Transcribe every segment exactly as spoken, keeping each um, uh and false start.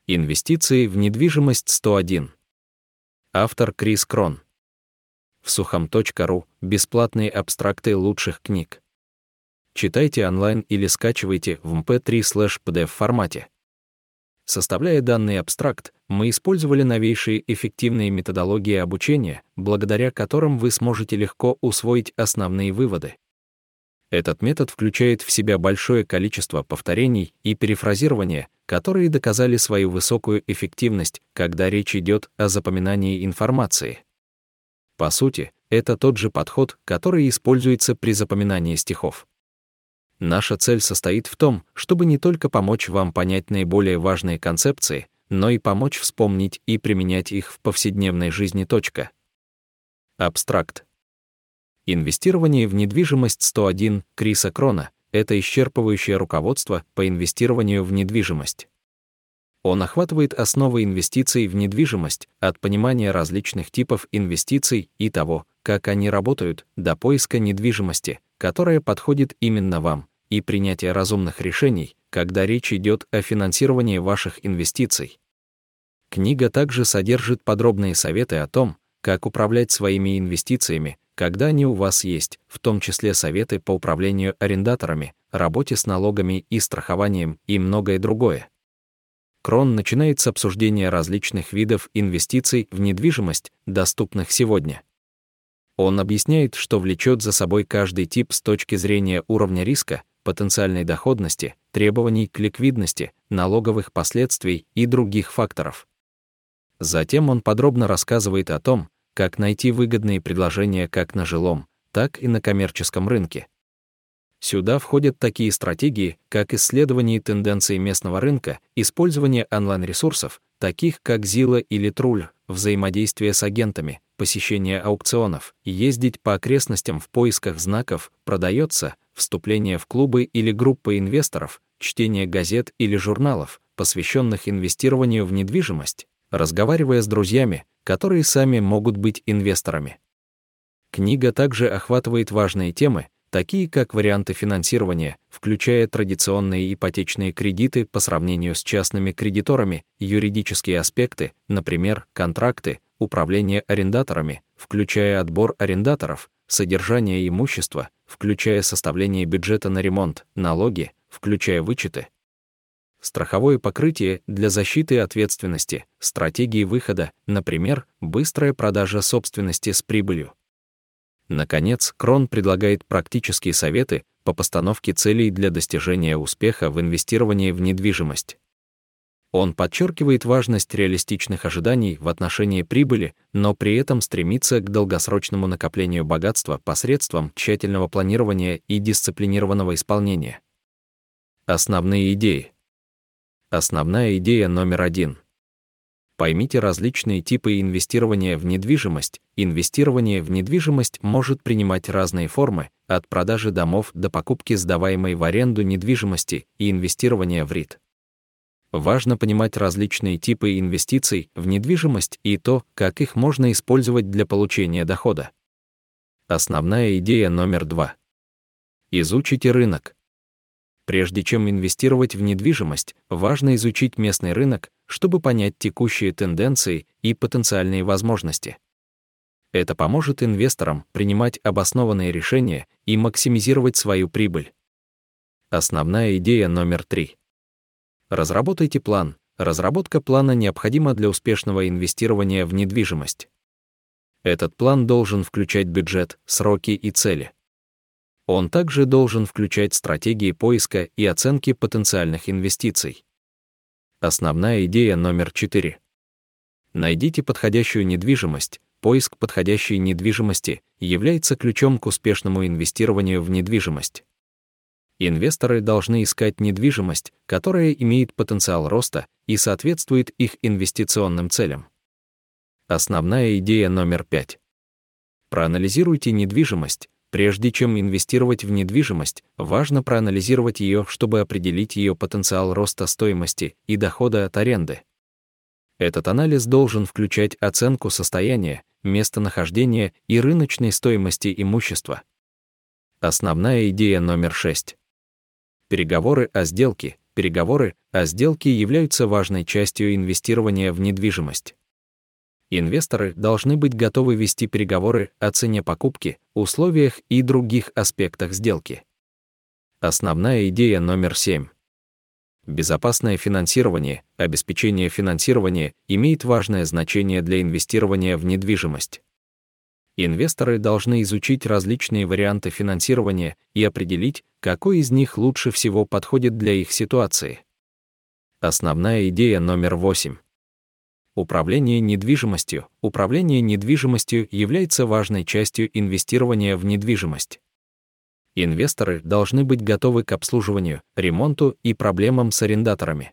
Инвестиции в недвижимость сто один. Автор Крис Крон. В сухом точка ру бесплатные абстракты лучших книг. Читайте онлайн или скачивайте в эм пэ три слэш пи ди эф формате. Составляя данный абстракт, мы использовали новейшие эффективные методологии обучения, благодаря которым вы сможете легко усвоить основные выводы. Этот метод включает в себя большое количество повторений и перефразирования, которые доказали свою высокую эффективность, когда речь идет о запоминании информации. По сути, это тот же подход, который используется при запоминании стихов. Наша цель состоит в том, чтобы не только помочь вам понять наиболее важные концепции, но и помочь вспомнить и применять их в повседневной жизни. Абстракт. Инвестирование в недвижимость сто один Криса Крона — это исчерпывающее руководство по инвестированию в недвижимость. Он охватывает основы инвестиций в недвижимость, от понимания различных типов инвестиций и того, как они работают, до поиска недвижимости, которая подходит именно вам, и принятия разумных решений, когда речь идет о финансировании ваших инвестиций. Книга также содержит подробные советы о том, как управлять своими инвестициями, когда они у вас есть, в том числе советы по управлению арендаторами, работе с налогами и страхованием и многое другое. Крон начинает с обсуждения различных видов инвестиций в недвижимость, доступных сегодня. Он объясняет, что влечет за собой каждый тип с точки зрения уровня риска, потенциальной доходности, требований к ликвидности, налоговых последствий и других факторов. Затем он подробно рассказывает о том, как найти выгодные предложения как на жилом, так и на коммерческом рынке. Сюда входят такие стратегии, как исследование тенденций местного рынка, использование онлайн-ресурсов, таких как Zillow или Trulia, взаимодействие с агентами, посещение аукционов, ездить по окрестностям в поисках знаков «продается», вступление в клубы или группы инвесторов, чтение газет или журналов, посвященных инвестированию в недвижимость, разговаривая с друзьями, которые сами могут быть инвесторами. Книга также охватывает важные темы, такие как варианты финансирования, включая традиционные ипотечные кредиты по сравнению с частными кредиторами, юридические аспекты, например, контракты, управление арендаторами, включая отбор арендаторов, содержание имущества, включая составление бюджета на ремонт, налоги, включая вычеты, страховое покрытие для защиты ответственности, стратегии выхода, например, быстрая продажа собственности с прибылью. Наконец, Крон предлагает практические советы по постановке целей для достижения успеха в инвестировании в недвижимость. Он подчеркивает важность реалистичных ожиданий в отношении прибыли, но при этом стремится к долгосрочному накоплению богатства посредством тщательного планирования и дисциплинированного исполнения. Основные идеи. Основная идея номер один. Поймите различные типы инвестирования в недвижимость. Инвестирование в недвижимость может принимать разные формы, от продажи домов до покупки сдаваемой в аренду недвижимости и инвестирования в РИТ. Важно понимать различные типы инвестиций в недвижимость и то, как их можно использовать для получения дохода. Основная идея номер два. Изучите рынок. Прежде чем инвестировать в недвижимость, важно изучить местный рынок, чтобы понять текущие тенденции и потенциальные возможности. Это поможет инвесторам принимать обоснованные решения и максимизировать свою прибыль. Основная идея номер три. Разработайте план. Разработка плана необходима для успешного инвестирования в недвижимость. Этот план должен включать бюджет, сроки и цели. Он также должен включать стратегии поиска и оценки потенциальных инвестиций. Основная идея номер четыре. Найдите подходящую недвижимость. Поиск подходящей недвижимости является ключом к успешному инвестированию в недвижимость. Инвесторы должны искать недвижимость, которая имеет потенциал роста и соответствует их инвестиционным целям. Основная идея номер пять. Проанализируйте недвижимость. Прежде чем инвестировать в недвижимость, важно проанализировать ее, чтобы определить ее потенциал роста стоимости и дохода от аренды. Этот анализ должен включать оценку состояния, местонахождения и рыночной стоимости имущества. Основная идея номер шесть. Переговоры о сделке. переговоры о сделке являются важной частью инвестирования в недвижимость. Инвесторы должны быть готовы вести переговоры о цене покупки, условиях и других аспектах сделки. Основная идея номер семь. Безопасное финансирование, обеспечение финансирования имеет важное значение для инвестирования в недвижимость. Инвесторы должны изучить различные варианты финансирования и определить, какой из них лучше всего подходит для их ситуации. Основная идея номер восемь. Управление недвижимостью. Управление недвижимостью является важной частью инвестирования в недвижимость. Инвесторы должны быть готовы к обслуживанию, ремонту и проблемам с арендаторами.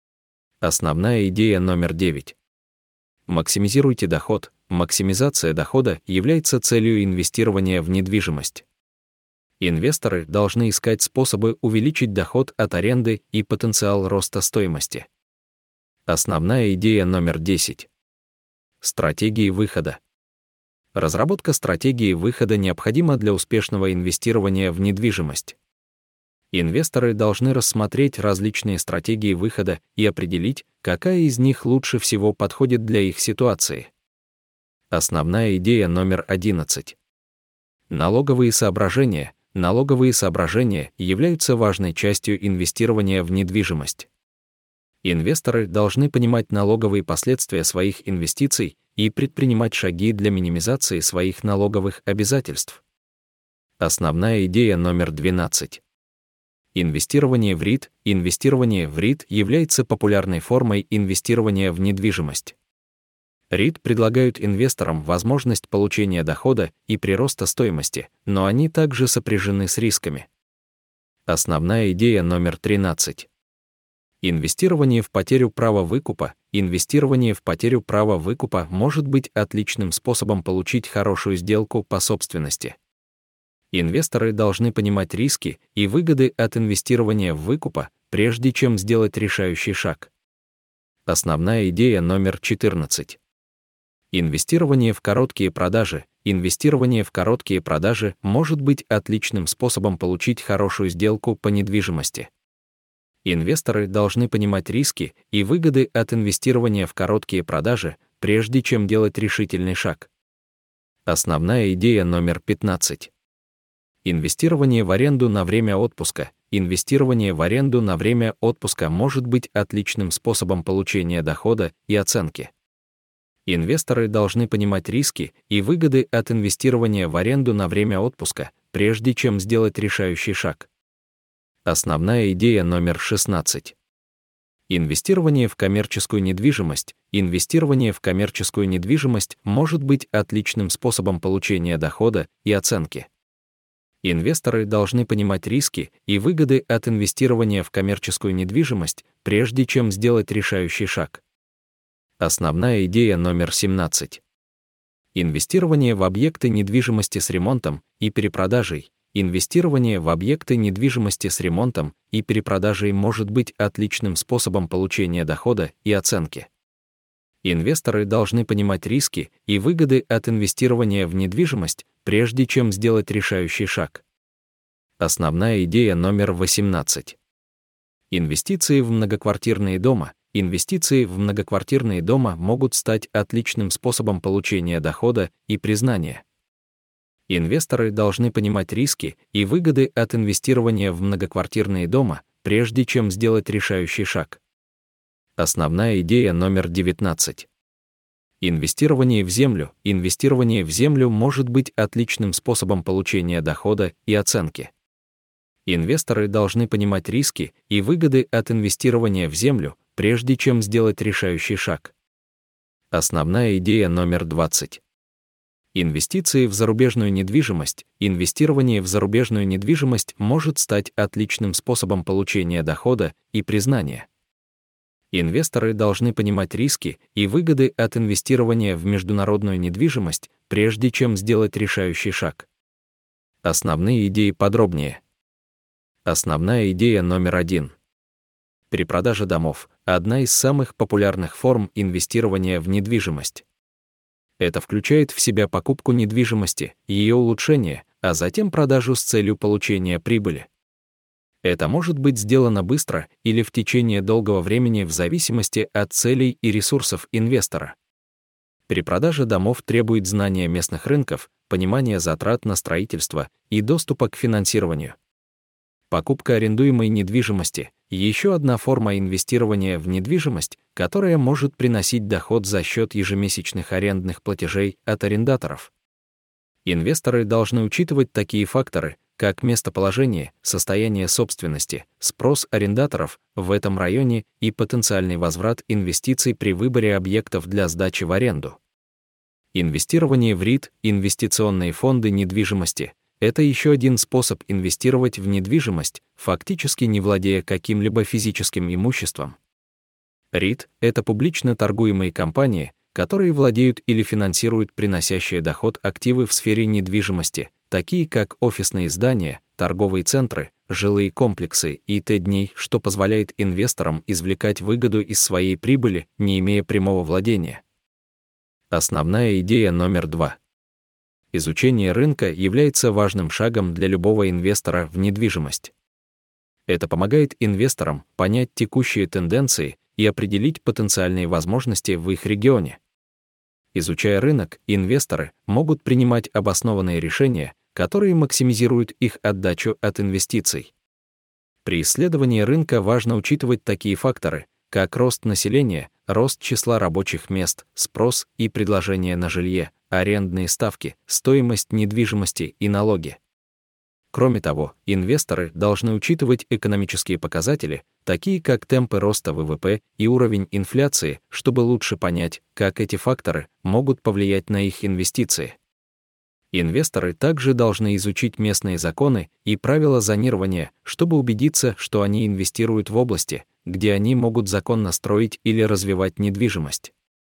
Основная идея номер девять. Максимизируйте доход. Максимизация дохода является целью инвестирования в недвижимость. Инвесторы должны искать способы увеличить доход от аренды и потенциал роста стоимости. Основная идея номер десять. Стратегии выхода. Разработка стратегии выхода необходима для успешного инвестирования в недвижимость. Инвесторы должны рассмотреть различные стратегии выхода и определить, какая из них лучше всего подходит для их ситуации. Основная идея номер одиннадцать. Налоговые соображения. Налоговые соображения являются важной частью инвестирования в недвижимость. Инвесторы должны понимать налоговые последствия своих инвестиций и предпринимать шаги для минимизации своих налоговых обязательств. Основная идея номер двенадцать. Инвестирование в РИТ. Инвестирование в РИТ является популярной формой инвестирования в недвижимость. РИТ предлагают инвесторам возможность получения дохода и прироста стоимости, но они также сопряжены с рисками. Основная идея номер тринадцать. Инвестирование в потерю права выкупа. Инвестирование в потерю права выкупа может быть отличным способом получить хорошую сделку по собственности. Инвесторы должны понимать риски и выгоды от инвестирования в выкупа, прежде чем сделать решающий шаг. Основная идея номер четырнадцать. Инвестирование в короткие продажи. Инвестирование в короткие продажи может быть отличным способом получить хорошую сделку по недвижимости. Инвесторы должны понимать риски и выгоды от инвестирования в короткие продажи, прежде чем делать решительный шаг. Основная идея номер пятнадцать. Инвестирование в аренду на время отпуска. Инвестирование в аренду на время отпуска может быть отличным способом получения дохода и оценки. Инвесторы должны понимать риски и выгоды от инвестирования в аренду на время отпуска, прежде чем сделать решающий шаг. Основная идея номер шестнадцать. Инвестирование в коммерческую недвижимость. Инвестирование в коммерческую недвижимость может быть отличным способом получения дохода и оценки. Инвесторы должны понимать риски и выгоды от инвестирования в коммерческую недвижимость, прежде чем сделать решающий шаг. Основная идея номер семнадцать. Инвестирование в объекты недвижимости с ремонтом и перепродажей. Инвестирование в объекты недвижимости с ремонтом и перепродажей может быть отличным способом получения дохода и оценки. Инвесторы должны понимать риски и выгоды от инвестирования в недвижимость, прежде чем сделать решающий шаг. Основная идея номер восемнадцать. Инвестиции в многоквартирные дома. Инвестиции в многоквартирные дома могут стать отличным способом получения дохода и признания. Инвесторы должны понимать риски и выгоды от инвестирования в многоквартирные дома, прежде чем сделать решающий шаг. Основная идея номер девятнадцать. Инвестирование в землю. Инвестирование в землю может быть отличным способом получения дохода и оценки. Инвесторы должны понимать риски и выгоды от инвестирования в землю, прежде чем сделать решающий шаг. Основная идея номер двадцать. Инвестиции в зарубежную недвижимость. Инвестирование в зарубежную недвижимость может стать отличным способом получения дохода и признания. Инвесторы должны понимать риски и выгоды от инвестирования в международную недвижимость, прежде чем сделать решающий шаг. Основные идеи подробнее. Основная идея номер один. Перепродажа домов – одна из самых популярных форм инвестирования в недвижимость. Это включает в себя покупку недвижимости, ее улучшение, а затем продажу с целью получения прибыли. Это может быть сделано быстро или в течение долгого времени в зависимости от целей и ресурсов инвестора. Перепродажа домов требует знания местных рынков, понимания затрат на строительство и доступа к финансированию. Покупка арендуемой недвижимости — еще одна форма инвестирования в недвижимость, которая может приносить доход за счет ежемесячных арендных платежей от арендаторов. Инвесторы должны учитывать такие факторы, как местоположение, состояние собственности, спрос арендаторов в этом районе и потенциальный возврат инвестиций при выборе объектов для сдачи в аренду. Инвестирование в РИТ, инвестиционные фонды недвижимости, это еще один способ инвестировать в недвижимость, фактически не владея каким-либо физическим имуществом. РИТ — это публично торгуемые компании, которые владеют или финансируют приносящие доход активы в сфере недвижимости, такие как офисные здания, торговые центры, жилые комплексы и т.д., что позволяет инвесторам извлекать выгоду из своей прибыли, не имея прямого владения. Основная идея номер два. Изучение рынка является важным шагом для любого инвестора в недвижимость. Это помогает инвесторам понять текущие тенденции и определить потенциальные возможности в их регионе. Изучая рынок, инвесторы могут принимать обоснованные решения, которые максимизируют их отдачу от инвестиций. При исследовании рынка важно учитывать такие факторы, как рост населения, рост числа рабочих мест, спрос и предложение на жилье, арендные ставки, стоимость недвижимости и налоги. Кроме того, инвесторы должны учитывать экономические показатели, такие как темпы роста вэ вэ пэ и уровень инфляции, чтобы лучше понять, как эти факторы могут повлиять на их инвестиции. Инвесторы также должны изучить местные законы и правила зонирования, чтобы убедиться, что они инвестируют в области, где они могут законно строить или развивать недвижимость.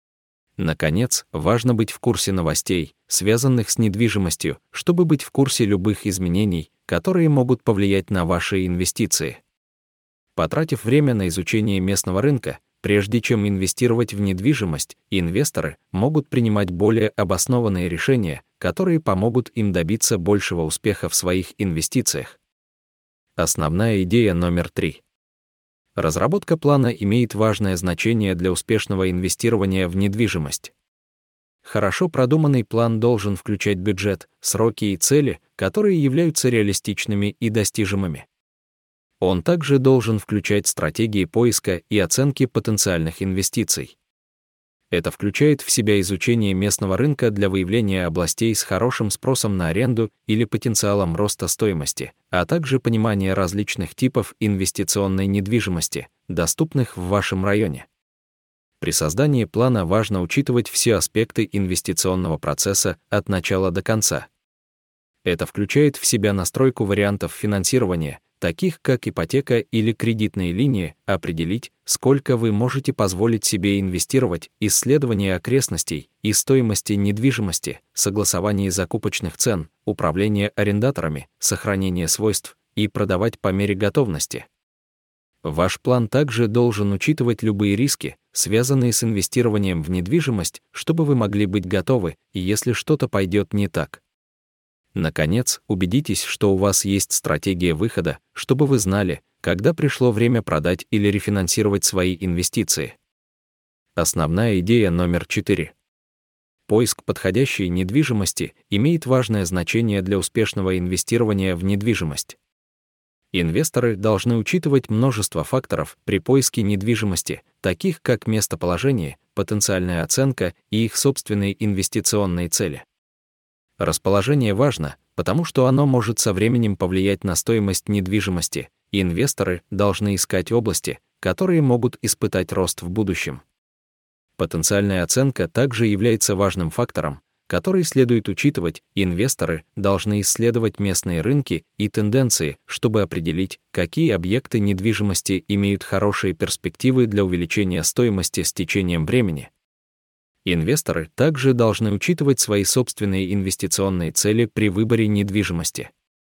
Наконец, важно быть в курсе новостей, связанных с недвижимостью, чтобы быть в курсе любых изменений, которые могут повлиять на ваши инвестиции. Потратив время на изучение местного рынка, прежде чем инвестировать в недвижимость, инвесторы могут принимать более обоснованные решения, которые помогут им добиться большего успеха в своих инвестициях. Основная идея номер три. Разработка плана имеет важное значение для успешного инвестирования в недвижимость. Хорошо продуманный план должен включать бюджет, сроки и цели, которые являются реалистичными и достижимыми. Он также должен включать стратегии поиска и оценки потенциальных инвестиций. Это включает в себя изучение местного рынка для выявления областей с хорошим спросом на аренду или потенциалом роста стоимости, а также понимание различных типов инвестиционной недвижимости, доступных в вашем районе. При создании плана важно учитывать все аспекты инвестиционного процесса от начала до конца. Это включает в себя настройку вариантов финансирования, таких как ипотека или кредитные линии, определить, сколько вы можете позволить себе инвестировать, исследование окрестностей и стоимости недвижимости, согласование закупочных цен, управление арендаторами, сохранение свойств и продавать по мере готовности. Ваш план также должен учитывать любые риски, связанные с инвестированием в недвижимость, чтобы вы могли быть готовы, если что-то пойдет не так. Наконец, убедитесь, что у вас есть стратегия выхода, чтобы вы знали, когда пришло время продать или рефинансировать свои инвестиции. Основная идея номер четыре. Поиск подходящей недвижимости имеет важное значение для успешного инвестирования в недвижимость. Инвесторы должны учитывать множество факторов при поиске недвижимости, таких как местоположение, потенциальная оценка и их собственные инвестиционные цели. Расположение важно, потому что оно может со временем повлиять на стоимость недвижимости, и инвесторы должны искать области, которые могут испытать рост в будущем. Потенциальная оценка также является важным фактором, который следует учитывать, и инвесторы должны исследовать местные рынки и тенденции, чтобы определить, какие объекты недвижимости имеют хорошие перспективы для увеличения стоимости с течением времени. Инвесторы также должны учитывать свои собственные инвестиционные цели при выборе недвижимости.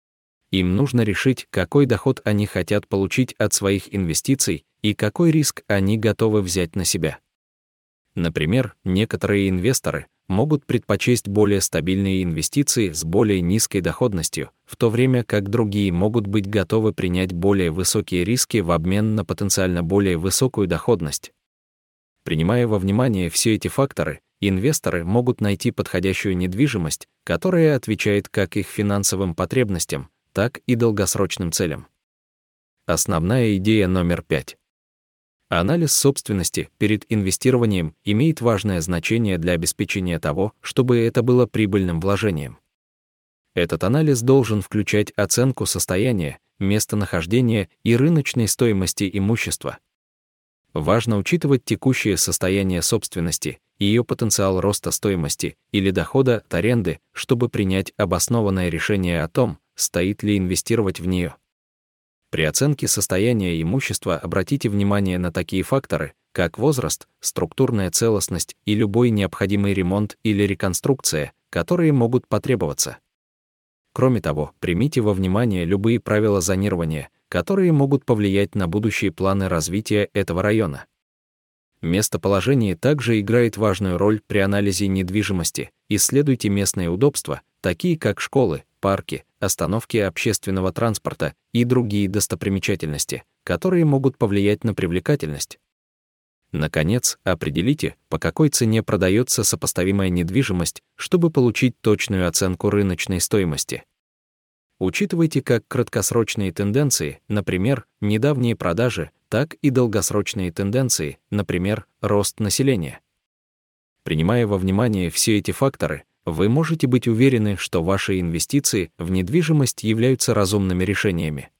Им нужно решить, какой доход они хотят получить от своих инвестиций и какой риск они готовы взять на себя. Например, некоторые инвесторы могут предпочесть более стабильные инвестиции с более низкой доходностью, в то время как другие могут быть готовы принять более высокие риски в обмен на потенциально более высокую доходность. Принимая во внимание все эти факторы, инвесторы могут найти подходящую недвижимость, которая отвечает как их финансовым потребностям, так и долгосрочным целям. Основная идея номер пять. Анализ собственности перед инвестированием имеет важное значение для обеспечения того, чтобы это было прибыльным вложением. Этот анализ должен включать оценку состояния, местонахождения и рыночной стоимости имущества. Важно учитывать текущее состояние собственности и ее потенциал роста стоимости или дохода от аренды, чтобы принять обоснованное решение о том, стоит ли инвестировать в нее. При оценке состояния имущества обратите внимание на такие факторы, как возраст, структурная целостность и любой необходимый ремонт или реконструкция, которые могут потребоваться. Кроме того, примите во внимание любые правила зонирования, которые могут повлиять на будущие планы развития этого района. Местоположение также играет важную роль при анализе недвижимости. Исследуйте местные удобства, такие как школы, парки, остановки общественного транспорта и другие достопримечательности, которые могут повлиять на привлекательность. Наконец, определите, по какой цене продается сопоставимая недвижимость, чтобы получить точную оценку рыночной стоимости. Учитывайте как краткосрочные тенденции, например, недавние продажи, так и долгосрочные тенденции, например, рост населения. Принимая во внимание все эти факторы, вы можете быть уверены, что ваши инвестиции в недвижимость являются разумными решениями.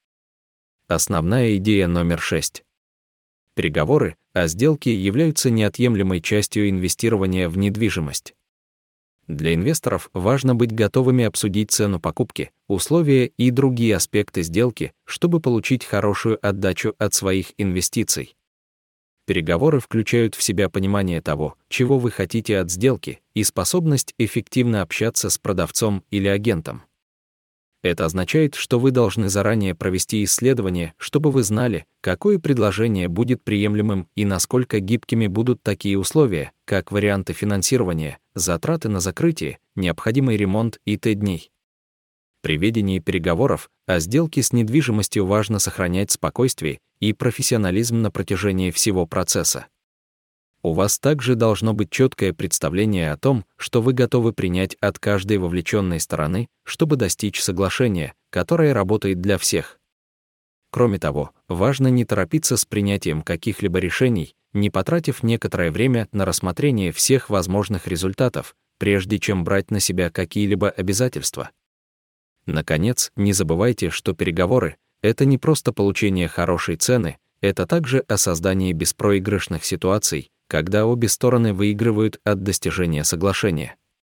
Основная идея номер шесть. Переговоры о сделке являются неотъемлемой частью инвестирования в недвижимость. Для инвесторов важно быть готовыми обсудить цену покупки, условия и другие аспекты сделки, чтобы получить хорошую отдачу от своих инвестиций. Переговоры включают в себя понимание того, чего вы хотите от сделки, и способность эффективно общаться с продавцом или агентом. Это означает, что вы должны заранее провести исследование, чтобы вы знали, какое предложение будет приемлемым и насколько гибкими будут такие условия, как варианты финансирования, затраты на закрытие, необходимый ремонт и т.д. При ведении переговоров о сделке с недвижимостью важно сохранять спокойствие и профессионализм на протяжении всего процесса. У вас также должно быть четкое представление о том, что вы готовы принять от каждой вовлеченной стороны, чтобы достичь соглашения, которое работает для всех. Кроме того, важно не торопиться с принятием каких-либо решений, не потратив некоторое время на рассмотрение всех возможных результатов, прежде чем брать на себя какие-либо обязательства. Наконец, не забывайте, что переговоры — это не просто получение хорошей цены, это также о создании беспроигрышных ситуаций, когда обе стороны выигрывают от достижения соглашения.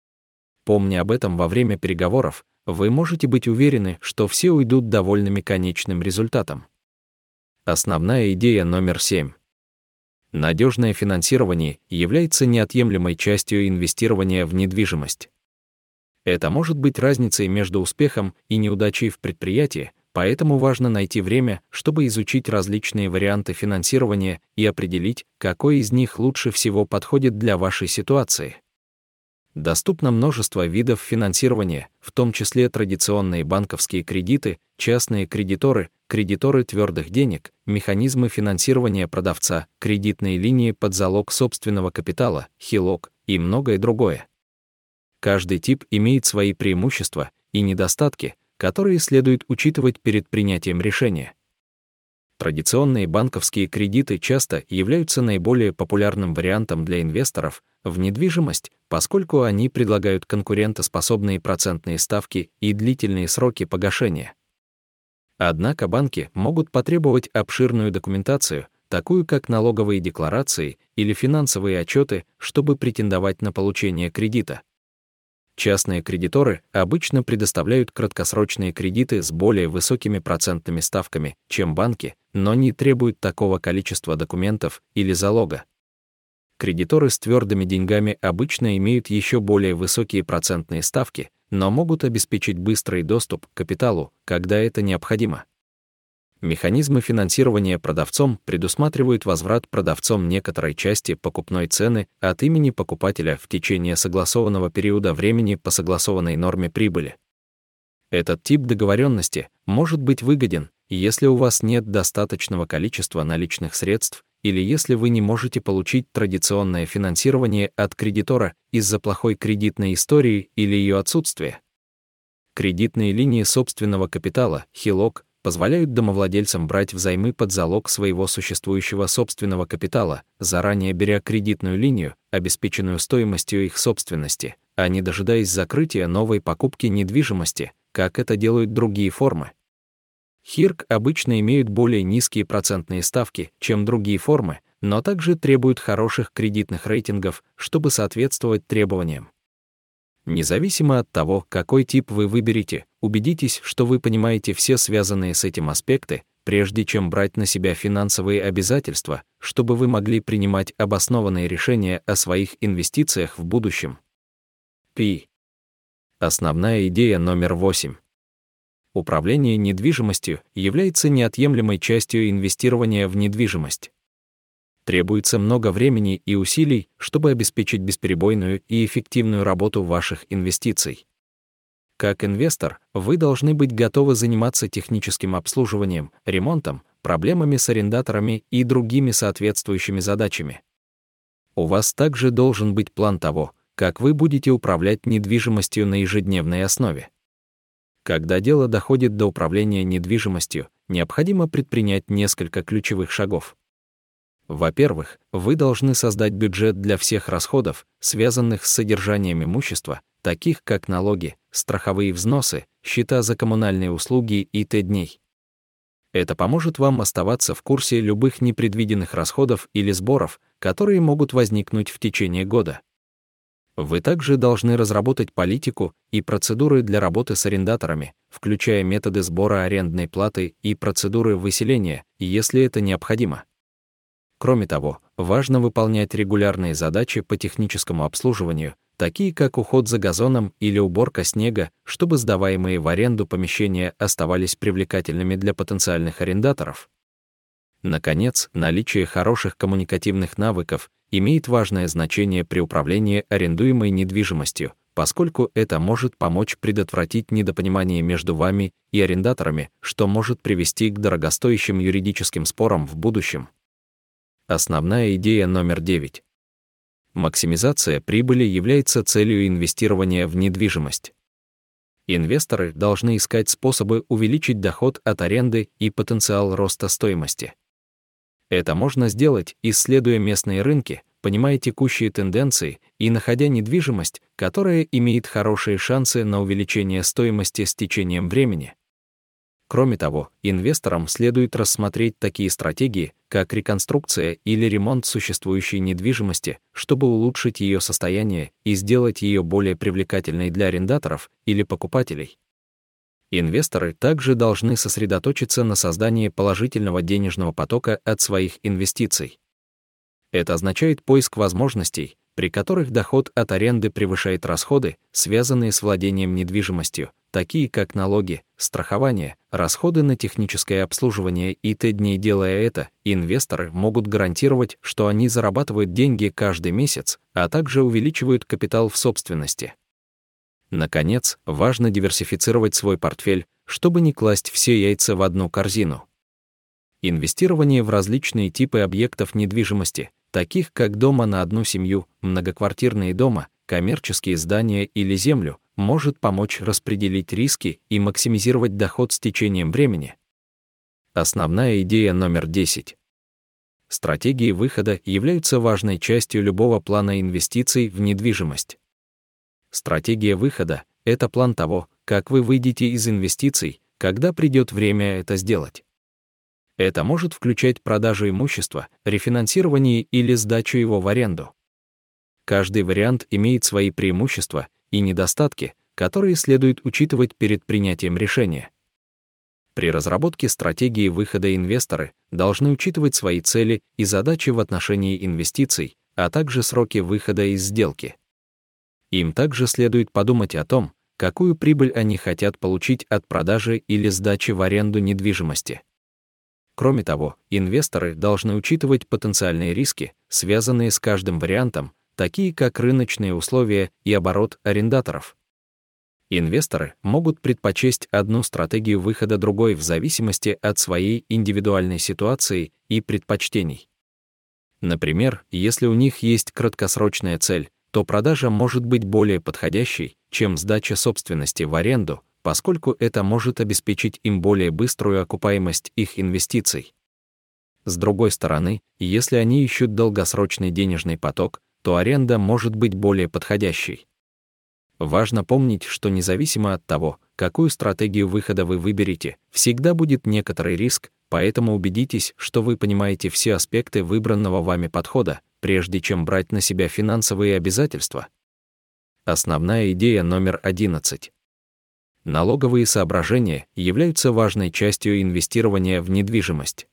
Помня об этом во время переговоров, вы можете быть уверены, что все уйдут довольными конечным результатом. Основная идея номер семь. Надежное финансирование является неотъемлемой частью инвестирования в недвижимость. Это может быть разницей между успехом и неудачей в предприятии, поэтому важно найти время, чтобы изучить различные варианты финансирования и определить, какой из них лучше всего подходит для вашей ситуации. Доступно множество видов финансирования, в том числе традиционные банковские кредиты, частные кредиторы, кредиторы твердых денег, механизмы финансирования продавца, кредитные линии под залог собственного капитала, хилок и многое другое. Каждый тип имеет свои преимущества и недостатки, которые следует учитывать перед принятием решения. Традиционные банковские кредиты часто являются наиболее популярным вариантом для инвесторов в недвижимость, поскольку они предлагают конкурентоспособные процентные ставки и длительные сроки погашения. Однако банки могут потребовать обширную документацию, такую как налоговые декларации или финансовые отчеты, чтобы претендовать на получение кредита. Частные кредиторы обычно предоставляют краткосрочные кредиты с более высокими процентными ставками, чем банки, но не требуют такого количества документов или залога. Кредиторы с твердыми деньгами обычно имеют еще более высокие процентные ставки, но могут обеспечить быстрый доступ к капиталу, когда это необходимо. Механизмы финансирования продавцом предусматривают возврат продавцом некоторой части покупной цены от имени покупателя в течение согласованного периода времени по согласованной норме прибыли. Этот тип договоренности может быть выгоден, если у вас нет достаточного количества наличных средств или если вы не можете получить традиционное финансирование от кредитора из-за плохой кредитной истории или ее отсутствия. Кредитные линии собственного капитала, хилок, позволяют домовладельцам брать взаймы под залог своего существующего собственного капитала, заранее беря кредитную линию, обеспеченную стоимостью их собственности, а не дожидаясь закрытия новой покупки недвижимости, как это делают другие формы. Хирк обычно имеют более низкие процентные ставки, чем другие формы, но также требуют хороших кредитных рейтингов, чтобы соответствовать требованиям. Независимо от того, какой тип вы выберете, убедитесь, что вы понимаете все связанные с этим аспекты, прежде чем брать на себя финансовые обязательства, чтобы вы могли принимать обоснованные решения о своих инвестициях в будущем. Пи. Основная идея номер восемь. Управление недвижимостью является неотъемлемой частью инвестирования в недвижимость. Требуется много времени и усилий, чтобы обеспечить бесперебойную и эффективную работу ваших инвестиций. Как инвестор, вы должны быть готовы заниматься техническим обслуживанием, ремонтом, проблемами с арендаторами и другими соответствующими задачами. У вас также должен быть план того, как вы будете управлять недвижимостью на ежедневной основе. Когда дело доходит до управления недвижимостью, необходимо предпринять несколько ключевых шагов. Во-первых, вы должны создать бюджет для всех расходов, связанных с содержанием имущества, таких как налоги, страховые взносы, счета за коммунальные услуги и т.д. Это поможет вам оставаться в курсе любых непредвиденных расходов или сборов, которые могут возникнуть в течение года. Вы также должны разработать политику и процедуры для работы с арендаторами, включая методы сбора арендной платы и процедуры выселения, если это необходимо. Кроме того, важно выполнять регулярные задачи по техническому обслуживанию, такие как уход за газоном или уборка снега, чтобы сдаваемые в аренду помещения оставались привлекательными для потенциальных арендаторов. Наконец, наличие хороших коммуникативных навыков имеет важное значение при управлении арендуемой недвижимостью, поскольку это может помочь предотвратить недопонимание между вами и арендаторами, что может привести к дорогостоящим юридическим спорам в будущем. Основная идея номер девять. Максимизация прибыли является целью инвестирования в недвижимость. Инвесторы должны искать способы увеличить доход от аренды и потенциал роста стоимости. Это можно сделать, исследуя местные рынки, понимая текущие тенденции и находя недвижимость, которая имеет хорошие шансы на увеличение стоимости с течением времени. Кроме того, инвесторам следует рассмотреть такие стратегии, как реконструкция или ремонт существующей недвижимости, чтобы улучшить ее состояние и сделать ее более привлекательной для арендаторов или покупателей. Инвесторы также должны сосредоточиться на создании положительного денежного потока от своих инвестиций. Это означает поиск возможностей, при которых доход от аренды превышает расходы, связанные с владением недвижимостью, такие как налоги, страхование, расходы на техническое обслуживание и т.д. Делая это, инвесторы могут гарантировать, что они зарабатывают деньги каждый месяц, а также увеличивают капитал в собственности. Наконец, важно диверсифицировать свой портфель, чтобы не класть все яйца в одну корзину. Инвестирование в различные типы объектов недвижимости, таких как дома на одну семью, многоквартирные дома, коммерческие здания или землю, может помочь распределить риски и максимизировать доход с течением времени. Основная идея номер десять. Стратегии выхода являются важной частью любого плана инвестиций в недвижимость. Стратегия выхода — это план того, как вы выйдете из инвестиций, когда придет время это сделать. Это может включать продажу имущества, рефинансирование или сдачу его в аренду. Каждый вариант имеет свои преимущества и недостатки, которые следует учитывать перед принятием решения. При разработке стратегии выхода инвесторы должны учитывать свои цели и задачи в отношении инвестиций, а также сроки выхода из сделки. Им также следует подумать о том, какую прибыль они хотят получить от продажи или сдачи в аренду недвижимости. Кроме того, инвесторы должны учитывать потенциальные риски, связанные с каждым вариантом, такие как рыночные условия и оборот арендаторов. Инвесторы могут предпочесть одну стратегию выхода другой в зависимости от своей индивидуальной ситуации и предпочтений. Например, если у них есть краткосрочная цель, то продажа может быть более подходящей, чем сдача собственности в аренду, поскольку это может обеспечить им более быструю окупаемость их инвестиций. С другой стороны, если они ищут долгосрочный денежный поток, то аренда может быть более подходящей. Важно помнить, что независимо от того, какую стратегию выхода вы выберете, всегда будет некоторый риск, поэтому убедитесь, что вы понимаете все аспекты выбранного вами подхода, прежде чем брать на себя финансовые обязательства. Основная идея номер одиннадцать. Налоговые соображения являются важной частью инвестирования в недвижимость.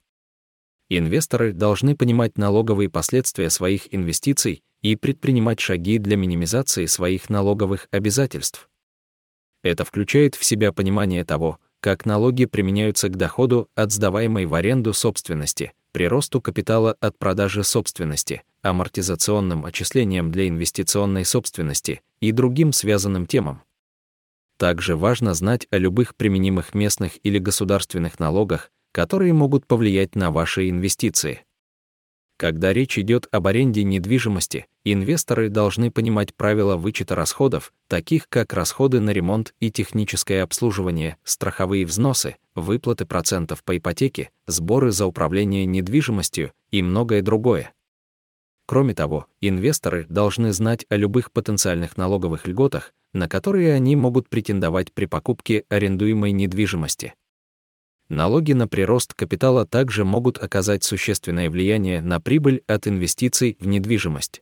Инвесторы должны понимать налоговые последствия своих инвестиций и предпринимать шаги для минимизации своих налоговых обязательств. Это включает в себя понимание того, как налоги применяются к доходу от сдаваемой в аренду собственности, приросту капитала от продажи собственности, амортизационным отчислениям для инвестиционной собственности и другим связанным темам. Также важно знать о любых применимых местных или государственных налогах, которые могут повлиять на ваши инвестиции. Когда речь идет об аренде недвижимости, инвесторы должны понимать правила вычета расходов, таких как расходы на ремонт и техническое обслуживание, страховые взносы, выплаты процентов по ипотеке, сборы за управление недвижимостью и многое другое. Кроме того, инвесторы должны знать о любых потенциальных налоговых льготах, на которые они могут претендовать при покупке арендуемой недвижимости. Налоги на прирост капитала также могут оказать существенное влияние на прибыль от инвестиций в недвижимость.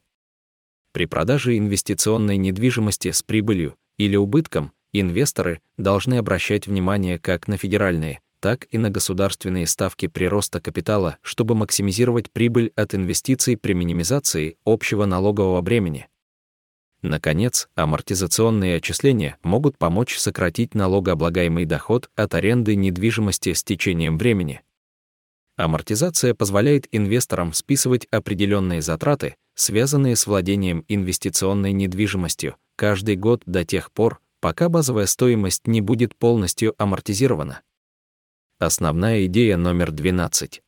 При продаже инвестиционной недвижимости с прибылью или убытком инвесторы должны обращать внимание как на федеральные, так и на государственные ставки прироста капитала, чтобы максимизировать прибыль от инвестиций при минимизации общего налогового бремени. Наконец, амортизационные отчисления могут помочь сократить налогооблагаемый доход от аренды недвижимости с течением времени. Амортизация позволяет инвесторам списывать определенные затраты, связанные с владением инвестиционной недвижимостью, каждый год до тех пор, пока базовая стоимость не будет полностью амортизирована. Основная идея номер двенадцать.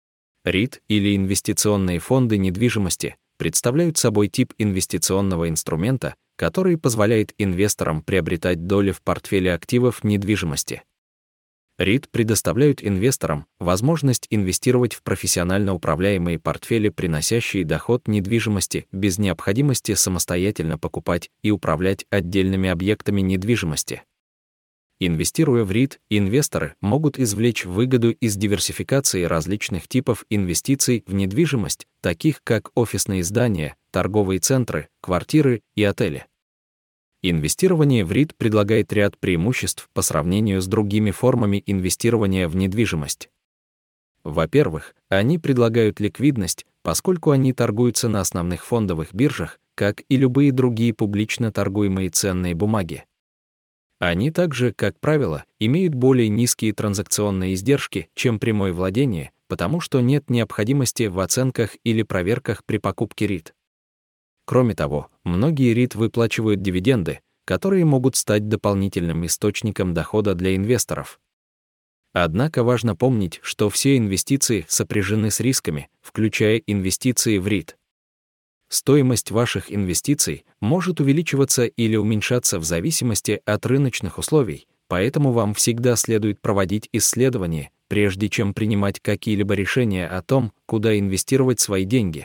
рит или инвестиционные фонды недвижимости представляют собой тип инвестиционного инструмента, который позволяет инвесторам приобретать доли в портфеле активов недвижимости. рит предоставляют инвесторам возможность инвестировать в профессионально управляемые портфели, приносящие доход недвижимости, без необходимости самостоятельно покупать и управлять отдельными объектами недвижимости. Инвестируя в рит, инвесторы могут извлечь выгоду из диверсификации различных типов инвестиций в недвижимость, таких как офисные здания, торговые центры, квартиры и отели. Инвестирование в рит предлагает ряд преимуществ по сравнению с другими формами инвестирования в недвижимость. Во-первых, они предлагают ликвидность, поскольку они торгуются на основных фондовых биржах, как и любые другие публично торгуемые ценные бумаги. Они также, как правило, имеют более низкие транзакционные издержки, чем прямое владение, потому что нет необходимости в оценках или проверках при покупке рит. Кроме того, многие рит выплачивают дивиденды, которые могут стать дополнительным источником дохода для инвесторов. Однако важно помнить, что все инвестиции сопряжены с рисками, включая инвестиции в рит. Стоимость ваших инвестиций может увеличиваться или уменьшаться в зависимости от рыночных условий, поэтому вам всегда следует проводить исследования, прежде чем принимать какие-либо решения о том, куда инвестировать свои деньги.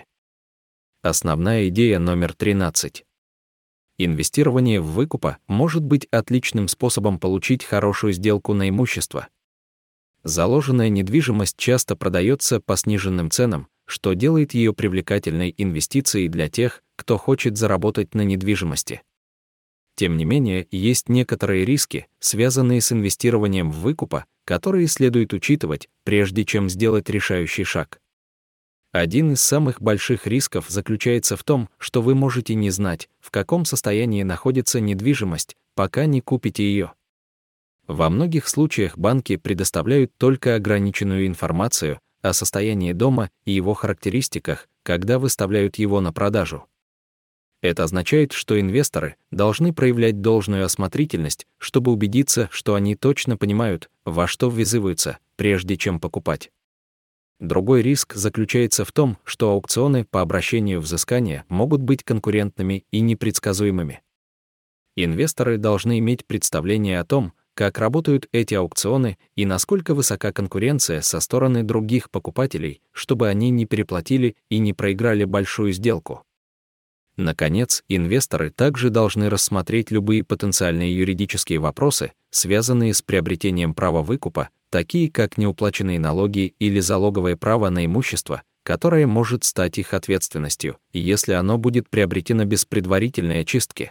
Основная идея номер тринадцать. Инвестирование в выкупа может быть отличным способом получить хорошую сделку на имущество. Заложенная недвижимость часто продается по сниженным ценам, что делает ее привлекательной инвестицией для тех, кто хочет заработать на недвижимости. Тем не менее, есть некоторые риски, связанные с инвестированием в выкупа, которые следует учитывать, прежде чем сделать решающий шаг. Один из самых больших рисков заключается в том, что вы можете не знать, в каком состоянии находится недвижимость, пока не купите ее. Во многих случаях банки предоставляют только ограниченную информацию о состоянии дома и его характеристиках, когда выставляют его на продажу. Это означает, что инвесторы должны проявлять должную осмотрительность, чтобы убедиться, что они точно понимают, во что ввязываются, прежде чем покупать. Другой риск заключается в том, что аукционы по обращению взыскания могут быть конкурентными и непредсказуемыми. Инвесторы должны иметь представление о том, как работают эти аукционы и насколько высока конкуренция со стороны других покупателей, чтобы они не переплатили и не проиграли большую сделку. Наконец, инвесторы также должны рассмотреть любые потенциальные юридические вопросы, связанные с приобретением права выкупа, такие как неуплаченные налоги или залоговое право на имущество, которое может стать их ответственностью, если оно будет приобретено без предварительной очистки.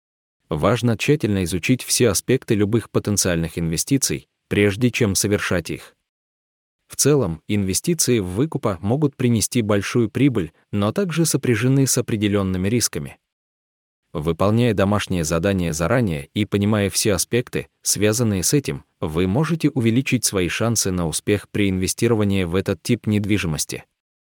Важно тщательно изучить все аспекты любых потенциальных инвестиций, прежде чем совершать их. В целом, инвестиции в выкупа могут принести большую прибыль, но также сопряжены с определенными рисками. Выполняя домашнее задание заранее и понимая все аспекты, связанные с этим, вы можете увеличить свои шансы на успех при инвестировании в этот тип недвижимости.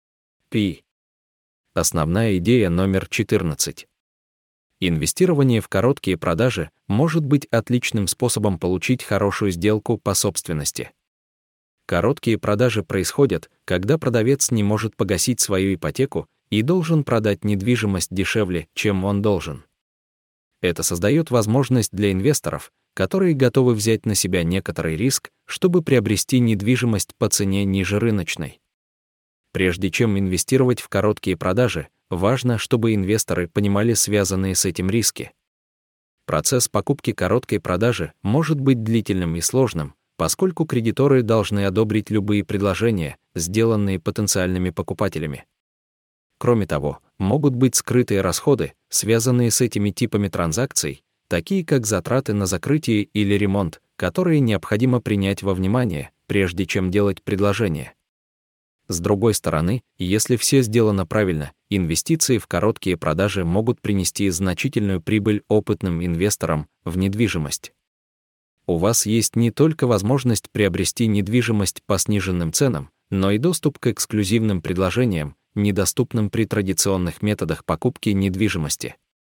Пи. Основная идея номер четырнадцать. Инвестирование в короткие продажи может быть отличным способом получить хорошую сделку по собственности. Короткие продажи происходят, когда продавец не может погасить свою ипотеку и должен продать недвижимость дешевле, чем он должен. Это создает возможность для инвесторов, которые готовы взять на себя некоторый риск, чтобы приобрести недвижимость по цене ниже рыночной. Прежде чем инвестировать в короткие продажи, важно, чтобы инвесторы понимали связанные с этим риски. Процесс покупки короткой продажи может быть длительным и сложным, поскольку кредиторы должны одобрить любые предложения, сделанные потенциальными покупателями. Кроме того, могут быть скрытые расходы, связанные с этими типами транзакций, такие как затраты на закрытие или ремонт, которые необходимо принять во внимание, прежде чем делать предложение. С другой стороны, если все сделано правильно, инвестиции в короткие продажи могут принести значительную прибыль опытным инвесторам в недвижимость. У вас есть не только возможность приобрести недвижимость по сниженным ценам, но и доступ к эксклюзивным предложениям, недоступным при традиционных методах покупки недвижимости.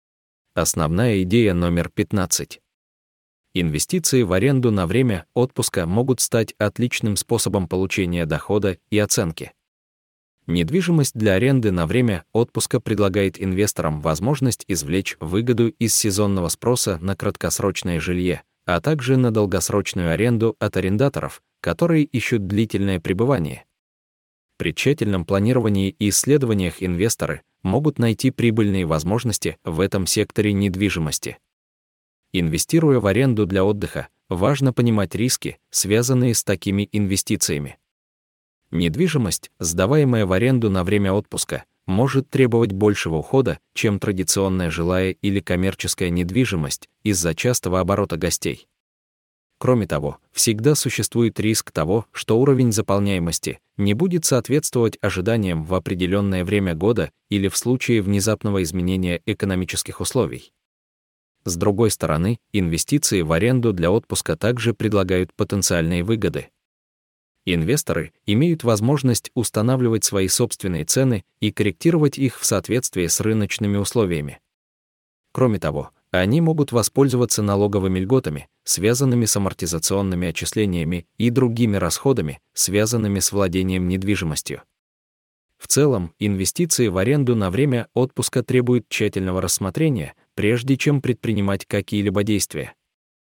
Основная идея номер пятнадцать. Инвестиции в аренду на время отпуска могут стать отличным способом получения дохода и оценки. Недвижимость для аренды на время отпуска предлагает инвесторам возможность извлечь выгоду из сезонного спроса на краткосрочное жилье, а также на долгосрочную аренду от арендаторов, которые ищут длительное пребывание. При тщательном планировании и исследованиях инвесторы могут найти прибыльные возможности в этом секторе недвижимости. Инвестируя в аренду для отдыха, важно понимать риски, связанные с такими инвестициями. Недвижимость, сдаваемая в аренду на время отпуска, может требовать большего ухода, чем традиционная жилая или коммерческая недвижимость из-за частого оборота гостей. Кроме того, всегда существует риск того, что уровень заполняемости не будет соответствовать ожиданиям в определенное время года или в случае внезапного изменения экономических условий. С другой стороны, инвестиции в аренду для отпуска также предлагают потенциальные выгоды. Инвесторы имеют возможность устанавливать свои собственные цены и корректировать их в соответствии с рыночными условиями. Кроме того, они могут воспользоваться налоговыми льготами, связанными с амортизационными отчислениями и другими расходами, связанными с владением недвижимостью. В целом, инвестиции в аренду на время отпуска требуют тщательного рассмотрения, прежде чем предпринимать какие-либо действия.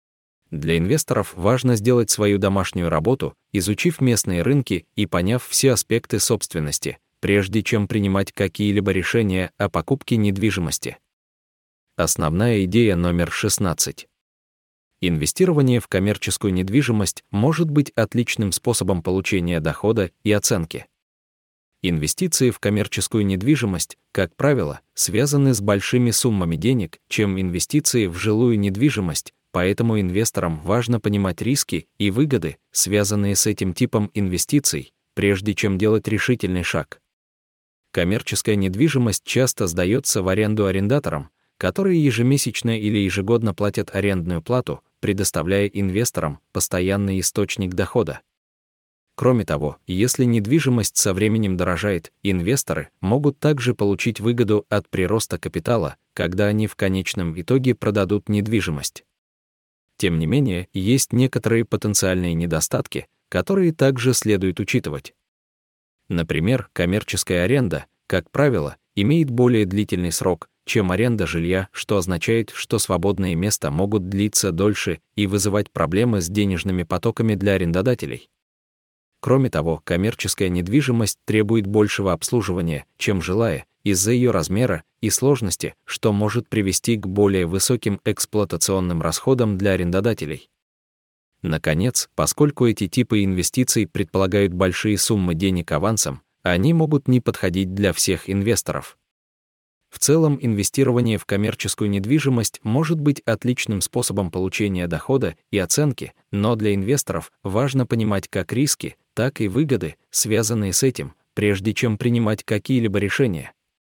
Для инвесторов важно сделать свою домашнюю работу, изучив местные рынки и поняв все аспекты собственности, прежде чем принимать какие-либо решения о покупке недвижимости. Основная идея номер шестнадцать. Инвестирование в коммерческую недвижимость может быть отличным способом получения дохода и оценки. Инвестиции в коммерческую недвижимость, как правило, связаны с большими суммами денег, чем инвестиции в жилую недвижимость, поэтому инвесторам важно понимать риски и выгоды, связанные с этим типом инвестиций, прежде чем делать решительный шаг. Коммерческая недвижимость часто сдается в аренду арендаторам, которые ежемесячно или ежегодно платят арендную плату, предоставляя инвесторам постоянный источник дохода. Кроме того, если недвижимость со временем дорожает, инвесторы могут также получить выгоду от прироста капитала, когда они в конечном итоге продадут недвижимость. Тем не менее, есть некоторые потенциальные недостатки, которые также следует учитывать. Например, коммерческая аренда, как правило, имеет более длительный срок, чем аренда жилья, что означает, что свободные места могут длиться дольше и вызывать проблемы с денежными потоками для арендодателей. Кроме того, коммерческая недвижимость требует большего обслуживания, чем жилая, из-за ее размера и сложности, что может привести к более высоким эксплуатационным расходам для арендодателей. Наконец, поскольку эти типы инвестиций предполагают большие суммы денег авансом, они могут не подходить для всех инвесторов. В целом, инвестирование в коммерческую недвижимость может быть отличным способом получения дохода и оценки, но для инвесторов важно понимать как риски, так и выгоды, связанные с этим, прежде чем принимать какие-либо решения.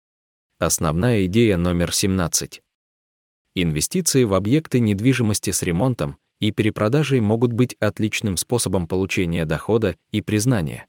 Основная идея номер семнадцать. Инвестиции в объекты недвижимости с ремонтом и перепродажей могут быть отличным способом получения дохода и признания.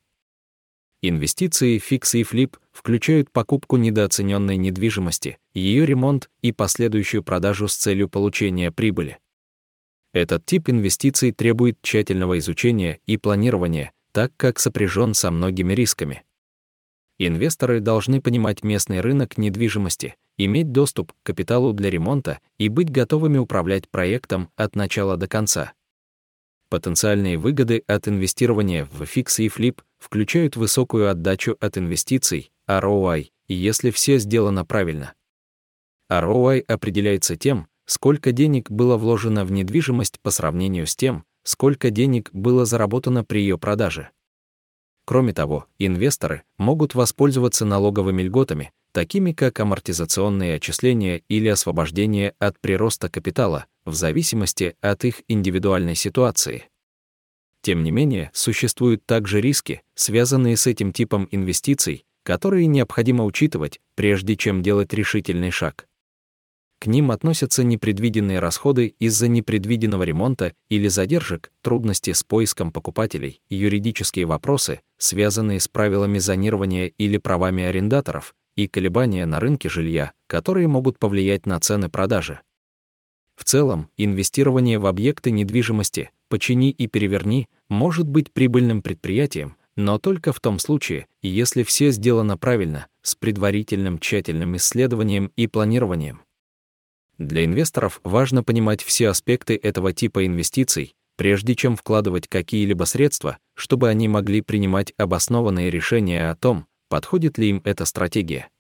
Инвестиции фикс и флип включают покупку недооцененной недвижимости, ее ремонт и последующую продажу с целью получения прибыли. Этот тип инвестиций требует тщательного изучения и планирования, так как сопряжен со многими рисками. Инвесторы должны понимать местный рынок недвижимости, иметь доступ к капиталу для ремонта и быть готовыми управлять проектом от начала до конца. Потенциальные выгоды от инвестирования в фикс и флип включают высокую отдачу от инвестиций, ар о ай, если все сделано правильно. ар о ай определяется тем, сколько денег было вложено в недвижимость по сравнению с тем, сколько денег было заработано при ее продаже. Кроме того, инвесторы могут воспользоваться налоговыми льготами, такими как амортизационные отчисления или освобождение от прироста капитала, в зависимости от их индивидуальной ситуации. Тем не менее, существуют также риски, связанные с этим типом инвестиций, которые необходимо учитывать, прежде чем делать решительный шаг. К ним относятся непредвиденные расходы из-за непредвиденного ремонта или задержек, трудности с поиском покупателей, юридические вопросы, связанные с правилами зонирования или правами арендаторов, и колебания на рынке жилья, которые могут повлиять на цены продажи. В целом, инвестирование в объекты недвижимости, почини и переверни, может быть прибыльным предприятием, но только в том случае, если все сделано правильно, с предварительным тщательным исследованием и планированием. Для инвесторов важно понимать все аспекты этого типа инвестиций, прежде чем вкладывать какие-либо средства, чтобы они могли принимать обоснованные решения о том, подходит ли им эта стратегия.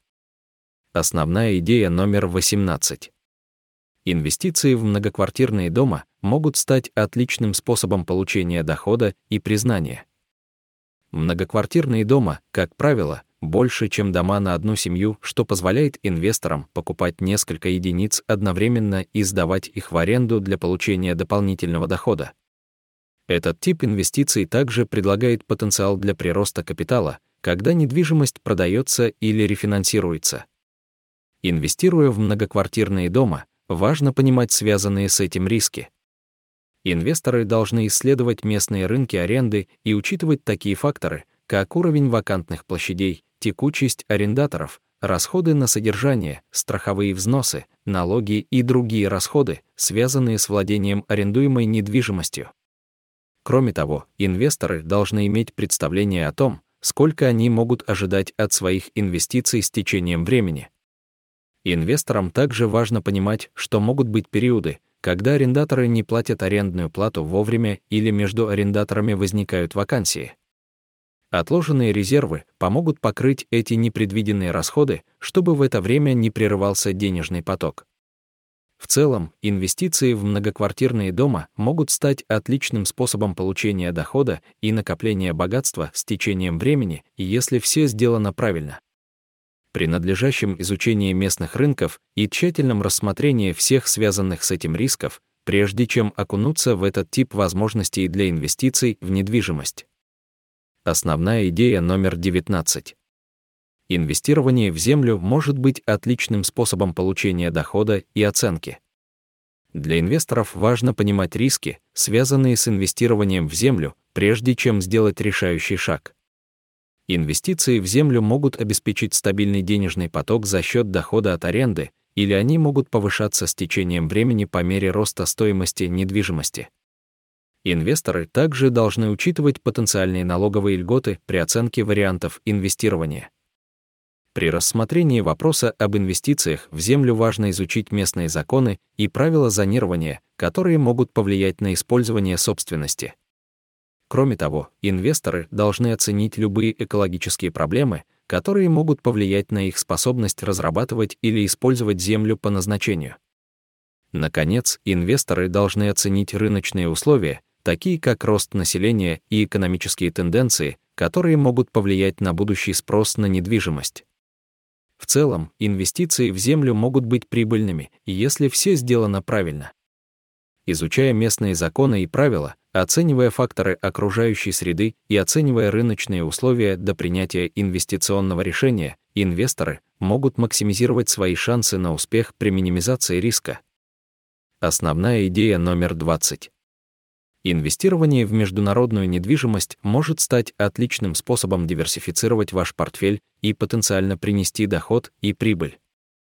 Основная идея номер восемнадцать. Инвестиции в многоквартирные дома могут стать отличным способом получения дохода и признания. Многоквартирные дома, как правило, больше, чем дома на одну семью, что позволяет инвесторам покупать несколько единиц одновременно и сдавать их в аренду для получения дополнительного дохода. Этот тип инвестиций также предлагает потенциал для прироста капитала, когда недвижимость продается или рефинансируется. Инвестируя в многоквартирные дома, важно понимать связанные с этим риски. Инвесторы должны исследовать местные рынки аренды и учитывать такие факторы, как уровень вакантных площадей, текучесть арендаторов, расходы на содержание, страховые взносы, налоги и другие расходы, связанные с владением арендуемой недвижимостью. Кроме того, инвесторы должны иметь представление о том, сколько они могут ожидать от своих инвестиций с течением времени. Инвесторам также важно понимать, что могут быть периоды, когда арендаторы не платят арендную плату вовремя или между арендаторами возникают вакансии. Отложенные резервы помогут покрыть эти непредвиденные расходы, чтобы в это время не прерывался денежный поток. В целом, инвестиции в многоквартирные дома могут стать отличным способом получения дохода и накопления богатства с течением времени, если все сделано правильно. При надлежащем изучении местных рынков и тщательном рассмотрении всех связанных с этим рисков, прежде чем окунуться в этот тип возможностей для инвестиций в недвижимость. Основная идея номер девятнадцать. Инвестирование в землю может быть отличным способом получения дохода и оценки. Для инвесторов важно понимать риски, связанные с инвестированием в землю, прежде чем сделать решающий шаг. Инвестиции в землю могут обеспечить стабильный денежный поток за счет дохода от аренды, или они могут повышаться с течением времени по мере роста стоимости недвижимости. Инвесторы также должны учитывать потенциальные налоговые льготы при оценке вариантов инвестирования. При рассмотрении вопроса об инвестициях в землю важно изучить местные законы и правила зонирования, которые могут повлиять на использование собственности. Кроме того, инвесторы должны оценить любые экологические проблемы, которые могут повлиять на их способность разрабатывать или использовать землю по назначению. Наконец, инвесторы должны оценить рыночные условия, такие как рост населения и экономические тенденции, которые могут повлиять на будущий спрос на недвижимость. В целом, инвестиции в землю могут быть прибыльными, если все сделано правильно. Изучая местные законы и правила, оценивая факторы окружающей среды и оценивая рыночные условия до принятия инвестиционного решения, инвесторы могут максимизировать свои шансы на успех при минимизации риска. Основная идея номер двадцать. Инвестирование в международную недвижимость может стать отличным способом диверсифицировать ваш портфель и потенциально принести доход и прибыль.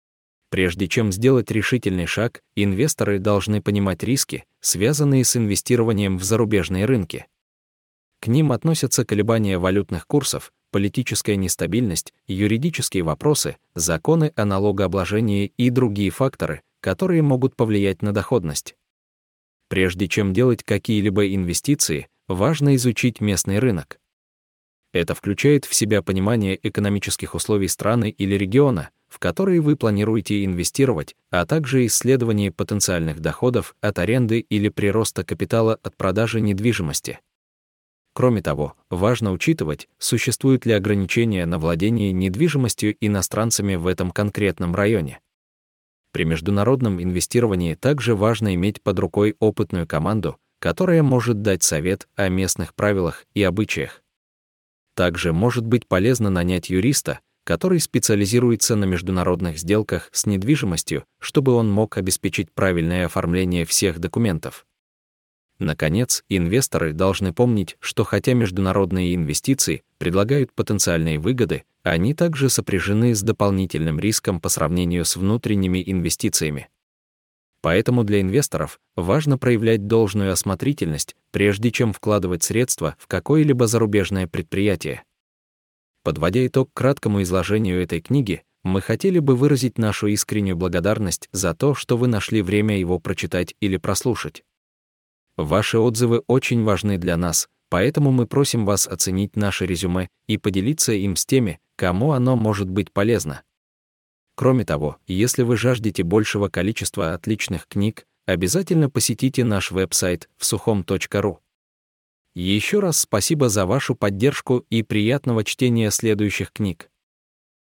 Прежде чем сделать решительный шаг, инвесторы должны понимать риски, связанные с инвестированием в зарубежные рынки. К ним относятся колебания валютных курсов, политическая нестабильность, юридические вопросы, законы о налогообложении и другие факторы, которые могут повлиять на доходность. Прежде чем делать какие-либо инвестиции, важно изучить местный рынок. Это включает в себя понимание экономических условий страны или региона, в которые вы планируете инвестировать, а также исследование потенциальных доходов от аренды или прироста капитала от продажи недвижимости. Кроме того, важно учитывать, существуют ли ограничения на владение недвижимостью иностранцами в этом конкретном районе. При международном инвестировании также важно иметь под рукой опытную команду, которая может дать совет о местных правилах и обычаях. Также может быть полезно нанять юриста, который специализируется на международных сделках с недвижимостью, чтобы он мог обеспечить правильное оформление всех документов. Наконец, инвесторы должны помнить, что хотя международные инвестиции предлагают потенциальные выгоды, они также сопряжены с дополнительным риском по сравнению с внутренними инвестициями. Поэтому для инвесторов важно проявлять должную осмотрительность, прежде чем вкладывать средства в какое-либо зарубежное предприятие. Подводя итог краткому изложению этой книги, мы хотели бы выразить нашу искреннюю благодарность за то, что вы нашли время его прочитать или прослушать. Ваши отзывы очень важны для нас, поэтому мы просим вас оценить наше резюме и поделиться им с теми, кому оно может быть полезно. Кроме того, если вы жаждете большего количества отличных книг, обязательно посетите наш веб-сайт всухом точка ру. Еще раз спасибо за вашу поддержку и приятного чтения следующих книг.